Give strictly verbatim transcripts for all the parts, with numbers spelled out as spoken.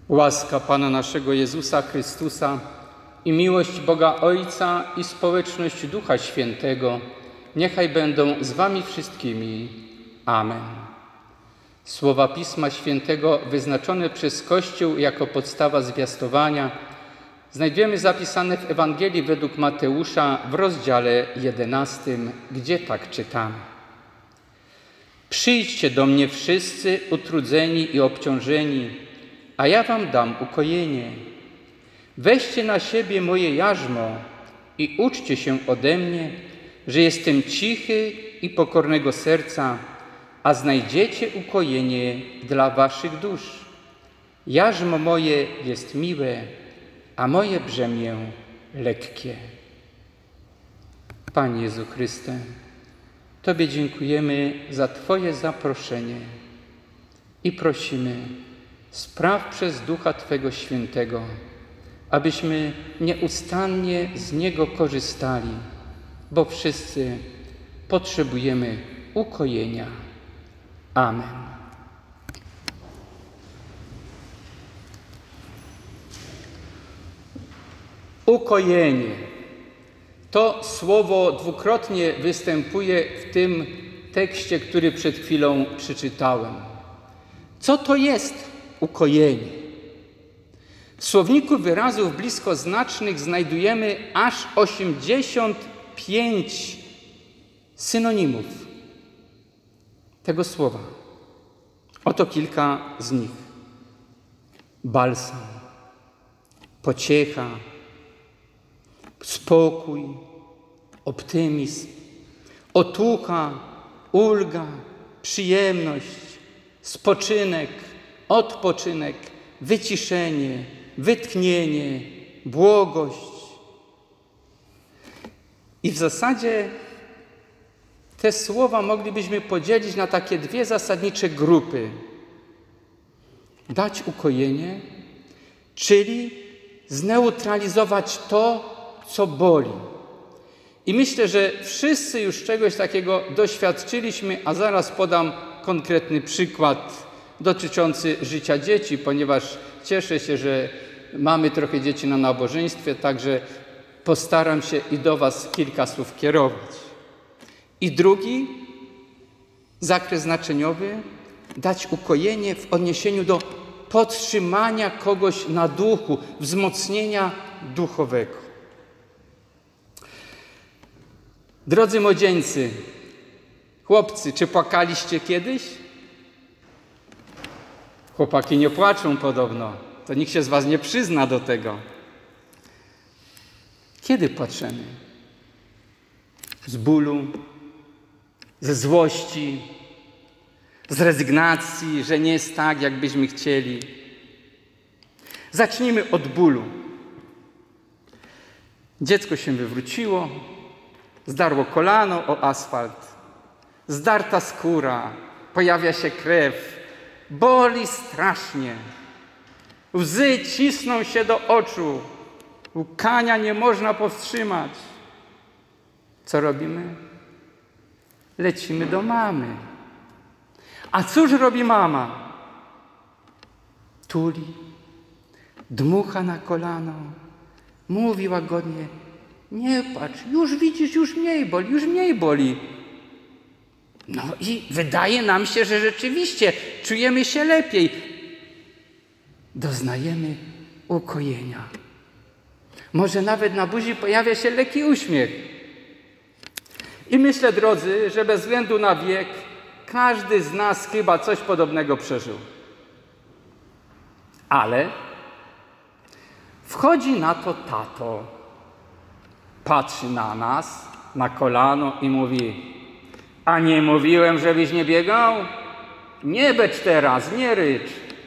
Łaska Pana naszego Jezusa Chrystusa i miłość Boga Ojca i społeczność Ducha Świętego niechaj będą z wami wszystkimi. Amen. Słowa Pisma Świętego wyznaczone przez Kościół jako podstawa zwiastowania znajdujemy zapisane w Ewangelii według Mateusza w rozdziale jedenastym, gdzie tak czytamy. Przyjdźcie do mnie wszyscy utrudzeni i obciążeni, a ja wam dam ukojenie. Weźcie na siebie moje jarzmo i uczcie się ode mnie, że jestem cichy i pokornego serca, a znajdziecie ukojenie dla waszych dusz. Jarzmo moje jest miłe, a moje brzemię lekkie. Panie Jezu Chryste, Tobie dziękujemy za Twoje zaproszenie i prosimy, spraw przez Ducha Twego Świętego, abyśmy nieustannie z Niego korzystali, bo wszyscy potrzebujemy ukojenia. Amen. Ukojenie. To słowo dwukrotnie występuje w tym tekście, który przed chwilą przeczytałem. Co to jest ukojenie? W słowniku wyrazów bliskoznacznych znajdujemy aż osiemdziesiąt pięć synonimów tego słowa. Oto kilka z nich. Balsam, pociecha, spokój, optymizm, otucha, ulga, przyjemność, spoczynek, odpoczynek, wyciszenie, wytchnienie, błogość. I w zasadzie te słowa moglibyśmy podzielić na takie dwie zasadnicze grupy. Dać ukojenie, czyli zneutralizować to, co boli. I myślę, że wszyscy już czegoś takiego doświadczyliśmy, a zaraz podam konkretny przykład dotyczący życia dzieci, ponieważ cieszę się, że mamy trochę dzieci na nabożeństwie, także postaram się i do was kilka słów kierować. I drugi zakres znaczeniowy, dać ukojenie w odniesieniu do podtrzymania kogoś na duchu, wzmocnienia duchowego. Drodzy młodzieńcy, chłopcy, czy płakaliście kiedyś? Chłopaki nie płaczą podobno. To nikt się z was nie przyzna do tego. Kiedy płaczemy? Z bólu, ze złości, z rezygnacji, że nie jest tak, jak byśmy chcieli. Zacznijmy od bólu. Dziecko się wywróciło, zdarło kolano o asfalt, zdarta skóra, pojawia się krew, boli strasznie. Łzy cisną się do oczu, łkania nie można powstrzymać. Co robimy? Lecimy do mamy. A cóż robi mama? Tuli, dmucha na kolano, mówi łagodnie: nie płacz, już widzisz, już mniej boli, już mniej boli. No i wydaje nam się, że rzeczywiście czujemy się lepiej. Doznajemy ukojenia. Może nawet na buzi pojawia się lekki uśmiech. I myślę, drodzy, że bez względu na wiek każdy z nas chyba coś podobnego przeżył. Ale wchodzi na to tato. Patrzy na nas, na kolano i mówi: a nie mówiłem, żebyś nie biegał? Nie becz teraz, nie rycz.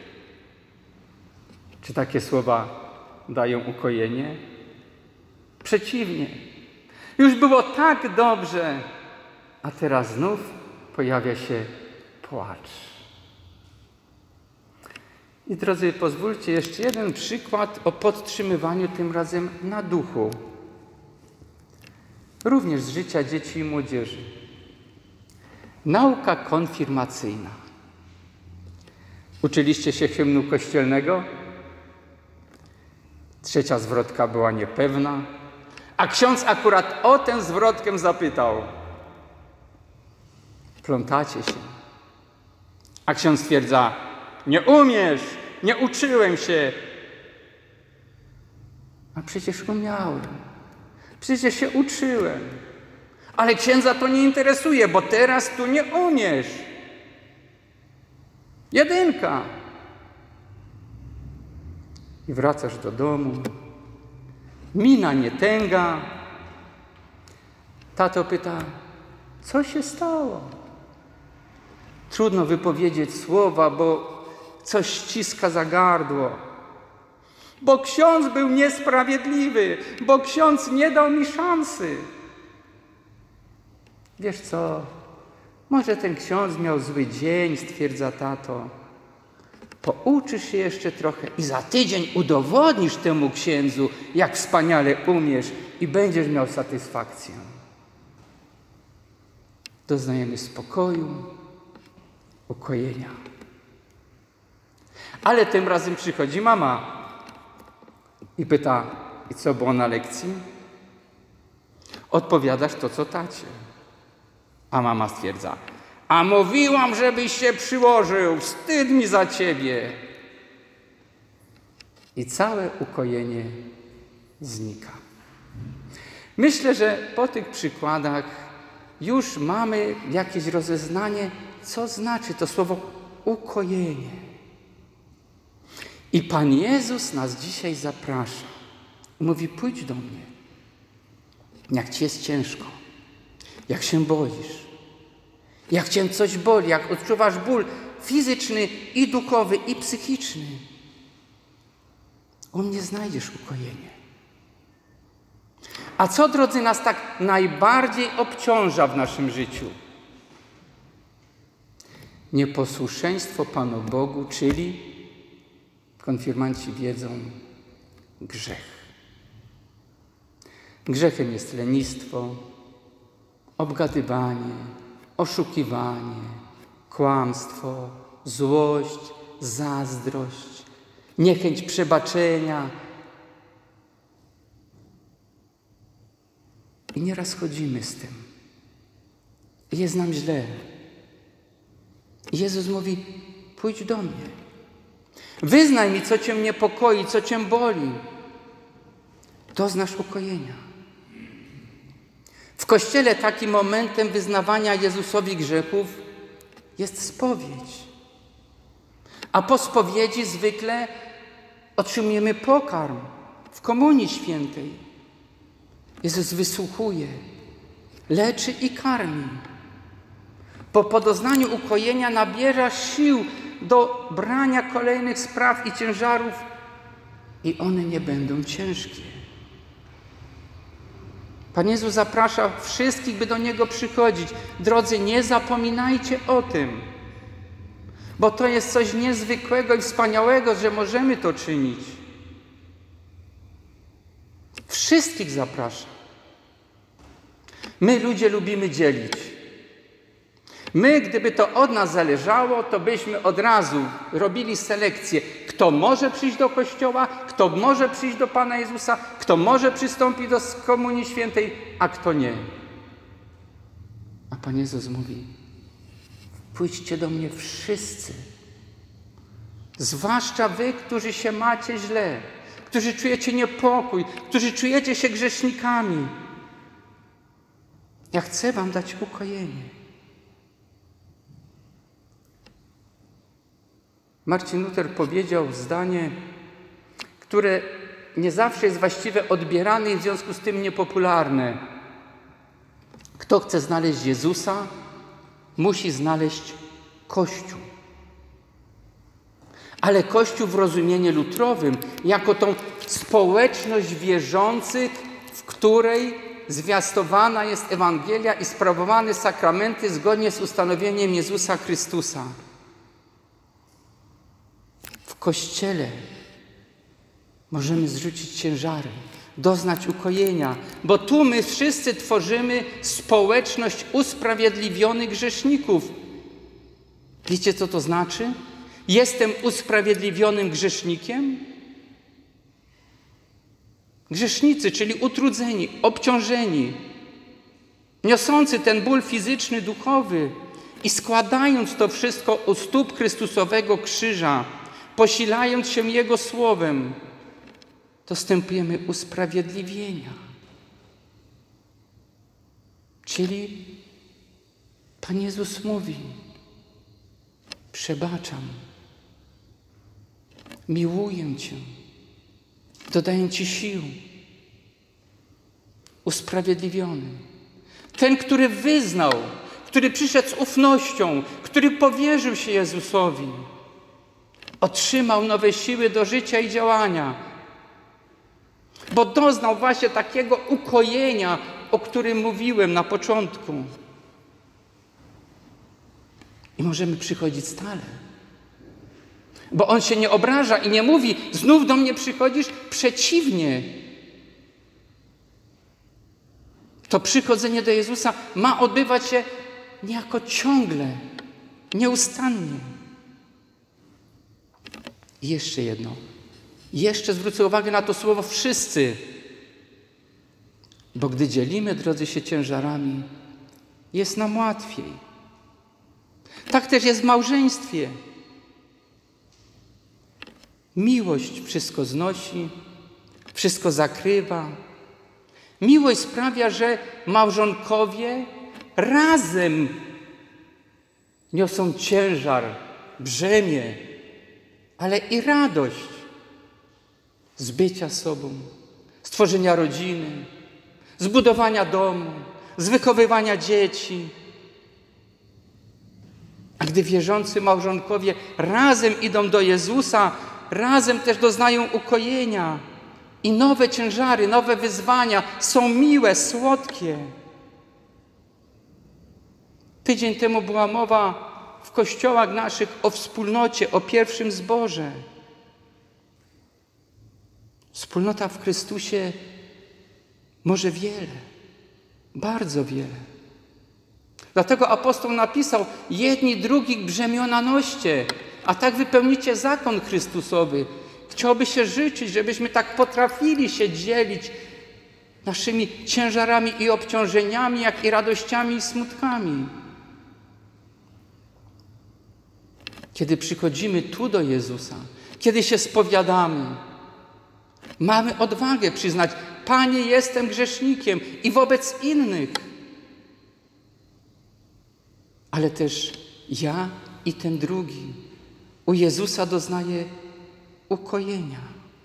Czy takie słowa dają ukojenie? Przeciwnie. Już było tak dobrze, a teraz znów pojawia się płacz. I drodzy, pozwólcie jeszcze jeden przykład o podtrzymywaniu tym razem na duchu. Również z życia dzieci i młodzieży. Nauka konfirmacyjna. Uczyliście się hymnu kościelnego? Trzecia zwrotka była niepewna, a ksiądz akurat o tę zwrotkę zapytał. Plątacie się. A ksiądz stwierdza, nie umiesz, nie uczyłem się. A przecież umiałem, przecież się uczyłem. Ale księdza to nie interesuje, bo teraz tu nie umiesz. Jedynka. I wracasz do domu. Mina nie tęga. Tato pyta, co się stało? Trudno wypowiedzieć słowa, bo coś ściska za gardło. Bo ksiądz był niesprawiedliwy, bo ksiądz nie dał mi szansy. Wiesz co, może ten ksiądz miał zły dzień, stwierdza tato. Pouczysz się jeszcze trochę i za tydzień udowodnisz temu księdzu, jak wspaniale umiesz i będziesz miał satysfakcję. Doznajemy spokoju, ukojenia. Ale tym razem przychodzi mama i pyta, i co było na lekcji? Odpowiadasz to, co tacie. A mama stwierdza, a mówiłam, żebyś się przyłożył, wstyd mi za ciebie. I całe ukojenie znika. Myślę, że po tych przykładach już mamy jakieś rozeznanie, co znaczy to słowo ukojenie. I Pan Jezus nas dzisiaj zaprasza. Mówi, pójdź do mnie. Jak ci jest ciężko, jak się boisz, jak cię coś boli, jak odczuwasz ból fizyczny i duchowy i psychiczny. U mnie znajdziesz ukojenie. A co, drodzy, nas tak najbardziej obciąża w naszym życiu? Nieposłuszeństwo Panu Bogu, czyli, konfirmanci wiedzą, grzech. Grzechem jest lenistwo, obgadywanie, oszukiwanie, kłamstwo, złość, zazdrość, niechęć przebaczenia. I nieraz chodzimy z tym. I jest nam źle. I Jezus mówi, pójdź do mnie. Wyznaj mi, co cię niepokoi, co cię boli. Doznasz ukojenia. W Kościele takim momentem wyznawania Jezusowi grzechów jest spowiedź. A po spowiedzi zwykle otrzymujemy pokarm w Komunii Świętej. Jezus wysłuchuje, leczy i karmi. Po podoznaniu ukojenia nabierasz sił do brania kolejnych spraw i ciężarów i one nie będą ciężkie. Pan Jezus zaprasza wszystkich, by do Niego przychodzić. Drodzy, nie zapominajcie o tym, bo to jest coś niezwykłego i wspaniałego, że możemy to czynić. Wszystkich zaprasza. My, ludzie, lubimy dzielić. My, gdyby to od nas zależało, to byśmy od razu robili selekcję, kto może przyjść do Kościoła, kto może przyjść do Pana Jezusa, kto może przystąpić do Komunii Świętej, a kto nie. A Pan Jezus mówi, pójdźcie do mnie wszyscy, zwłaszcza wy, którzy się macie źle, którzy czujecie niepokój, którzy czujecie się grzesznikami. Ja chcę wam dać ukojenie. Marcin Luther powiedział zdanie, które nie zawsze jest właściwie odbierane i w związku z tym niepopularne. Kto chce znaleźć Jezusa, musi znaleźć Kościół. Ale Kościół w rozumieniu lutrowym, jako tą społeczność wierzących, w której zwiastowana jest Ewangelia i sprawowane sakramenty zgodnie z ustanowieniem Jezusa Chrystusa. W Kościele możemy zrzucić ciężary, doznać ukojenia, bo tu my wszyscy tworzymy społeczność usprawiedliwionych grzeszników. Wiecie, co to znaczy? Jestem usprawiedliwionym grzesznikiem? Grzesznicy, czyli utrudzeni, obciążeni, niosący ten ból fizyczny, duchowy i składając to wszystko u stóp Chrystusowego krzyża, posilając się Jego słowem, dostępujemy usprawiedliwienia. Czyli Pan Jezus mówi: przebaczam, miłuję Cię, dodaję Ci sił. Usprawiedliwiony. Ten, który wyznał, który przyszedł z ufnością, który powierzył się Jezusowi, otrzymał nowe siły do życia i działania, bo doznał właśnie takiego ukojenia, o którym mówiłem na początku. I możemy przychodzić stale. Bo On się nie obraża i nie mówi: znów do mnie przychodzisz. Przeciwnie. To przychodzenie do Jezusa ma odbywać się niejako ciągle, nieustannie. I jeszcze jedno. Jeszcze zwrócę uwagę na to słowo wszyscy. Bo gdy dzielimy, drodzy, się ciężarami, jest nam łatwiej. Tak też jest w małżeństwie. Miłość wszystko znosi, wszystko zakrywa. Miłość sprawia, że małżonkowie razem niosą ciężar, brzemię, ale i radość z bycia sobą, stworzenia rodziny, zbudowania domu, z wychowywania dzieci. A gdy wierzący małżonkowie razem idą do Jezusa, razem też doznają ukojenia i nowe ciężary, nowe wyzwania są miłe, słodkie. Tydzień temu była mowa w kościołach naszych o wspólnocie, o pierwszym zborze. Wspólnota w Chrystusie może wiele, bardzo wiele. Dlatego apostoł napisał: jedni drugich brzemiona noście, a tak wypełnicie zakon Chrystusowy. Chciałby się życzyć, żebyśmy tak potrafili się dzielić naszymi ciężarami i obciążeniami, jak i radościami i smutkami. Kiedy przychodzimy tu do Jezusa, kiedy się spowiadamy, mamy odwagę przyznać: Panie, jestem grzesznikiem i wobec innych. Ale też ja i ten drugi u Jezusa doznaje ukojenia.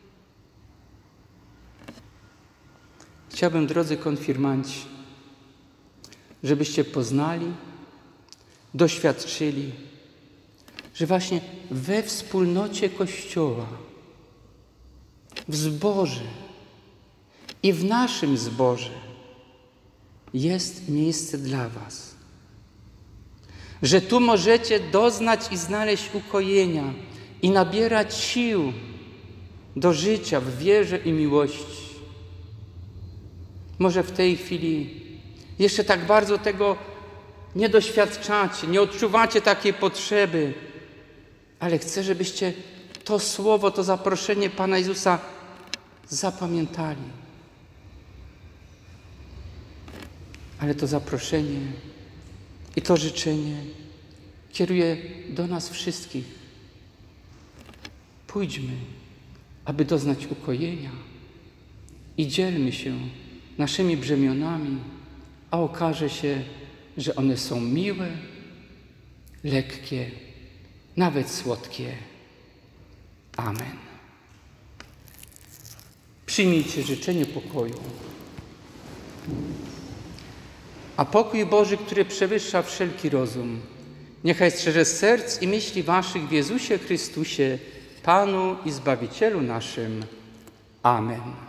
Chciałbym, drodzy konfirmanci, żebyście poznali, doświadczyli, że właśnie we wspólnocie Kościoła, w zborze i w naszym zborze jest miejsce dla was. Że tu możecie doznać i znaleźć ukojenia i nabierać sił do życia w wierze i miłości. Może w tej chwili jeszcze tak bardzo tego nie doświadczacie, nie odczuwacie takiej potrzeby, ale chcę, żebyście to słowo, to zaproszenie Pana Jezusa zapamiętali. Ale to zaproszenie i to życzenie kieruje do nas wszystkich. Pójdźmy, aby doznać ukojenia i dzielmy się naszymi brzemionami, a okaże się, że one są miłe, lekkie, nawet słodkie. Amen. Przyjmijcie życzenie pokoju. A pokój Boży, który przewyższa wszelki rozum, niechaj strzeże serc i myśli waszych w Jezusie Chrystusie, Panu i Zbawicielu naszym. Amen.